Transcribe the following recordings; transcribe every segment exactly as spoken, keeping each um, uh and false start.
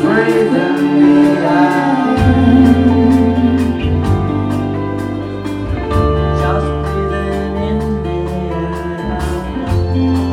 breathing me out. Just breathing in the air.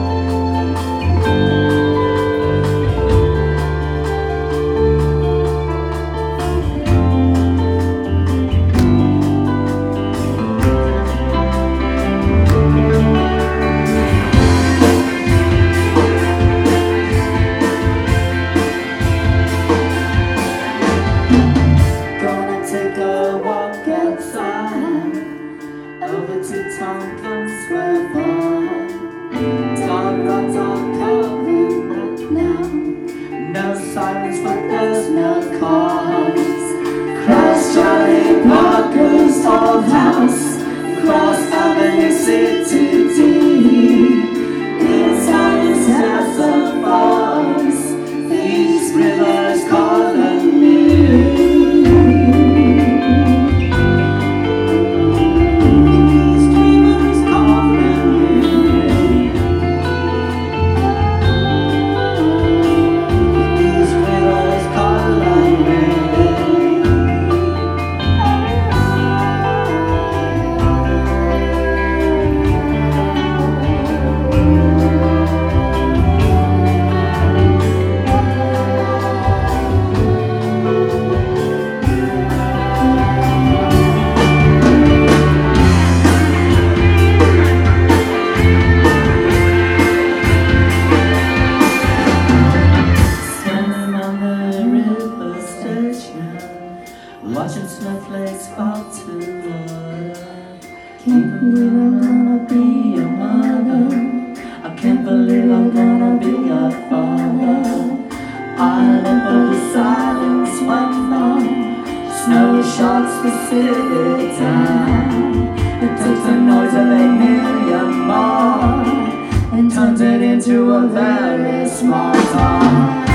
Over to Tompkins Square Park. Dark roads are coming back now. No sirens, but there's no cars. Cross Charlie Parker's old house. Cross Avenue City D. Inside his house of bars. These rivers calling me. Watching snowflakes fall to the water. Can't believe I'm gonna be your mother. I can't believe I'm gonna be your father. I look over silence one more. Snow shocks the city down. It takes the noise of a million more and turns it into a very small town.